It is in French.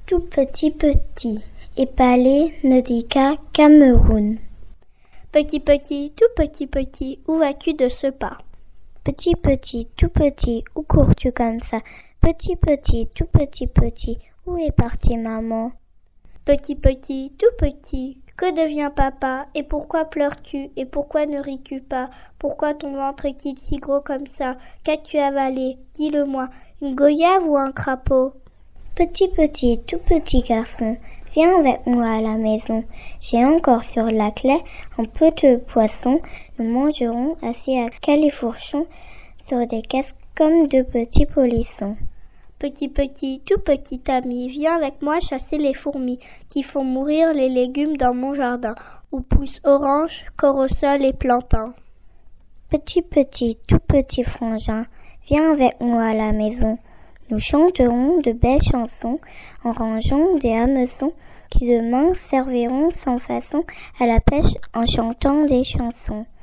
Tout petit petit, Épalé, Nodica, Cameroun. Petit petit, tout petit, où vas-tu de ce pas? Petit petit, tout petit, où cours-tu comme ça? Petit petit, tout petit, où est partie maman? Petit petit, tout petit, que devient papa? Et pourquoi pleures-tu? Et pourquoi ne ris-tu pas? Pourquoi ton ventre est-il si gros comme ça? Qu'as-tu avalé? Dis-le-moi, une goyave ou un crapaud? Petit petit, tout petit garçon, viens avec moi à la maison. J'ai encore sur la clé un peu de poisson. Nous mangerons assis à califourchon sur des casques comme de petits polissons. Petit petit, tout petit ami, viens avec moi chasser les fourmis qui font mourir les légumes dans mon jardin, où poussent oranges, corosol et plantains. Petit petit, tout petit frangin, viens avec moi à la maison. Nous chanterons de belles chansons en rangeant des hameçons qui demain serviront sans façon à la pêche en chantant des chansons.